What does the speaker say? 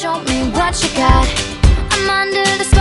show me what you got. I'm under the